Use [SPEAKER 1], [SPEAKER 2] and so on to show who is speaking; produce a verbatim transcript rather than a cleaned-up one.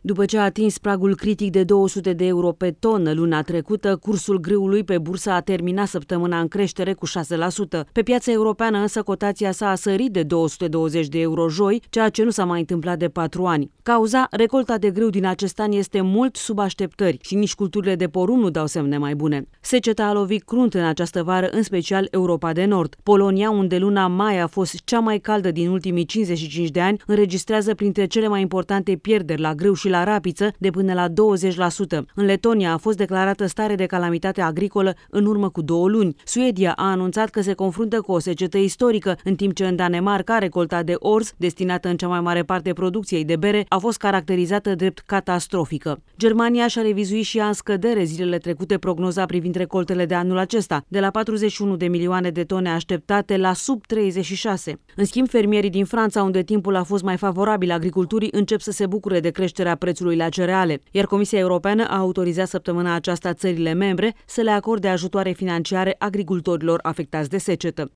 [SPEAKER 1] După ce a atins pragul critic de două sute de euro pe tonă luna trecută, cursul grâului pe bursă a terminat săptămâna în creștere cu șase la sută. Pe piața europeană însă cotația s-a sărit de două sute douăzeci de euro joi, ceea ce nu s-a mai întâmplat de patru ani. Cauza, recolta de grâu din acest an este mult sub așteptări și nici culturile de porumb nu dau semne mai bune. Seceta a lovit crunt în această vară, în special Europa de Nord. Polonia, unde luna mai a fost cea mai caldă din ultimii cincizeci și cinci de ani, înregistrează printre cele mai importante pierderi la grâu și la rapiță de până la douăzeci la sută. În Letonia a fost declarată stare de calamitate agricolă în urmă cu două luni. Suedia a anunțat că se confruntă cu o secetă istorică, în timp ce în Danemarca recolta de orz, destinată în cea mai mare parte producției de bere, a fost caracterizată drept catastrofică. Germania și-a revizuit și ea în scădere zilele trecute prognoza privind recoltele de anul acesta, de la patruzeci și unu de milioane de tone așteptate la sub treizeci și șase. În schimb, fermierii din Franța, unde timpul a fost mai favorabil agriculturii, încep să se bucure de creșterea prețului la cereale, iar Comisia Europeană a autorizat săptămâna aceasta țările membre să le acorde ajutoare financiare agricultorilor afectați de secetă.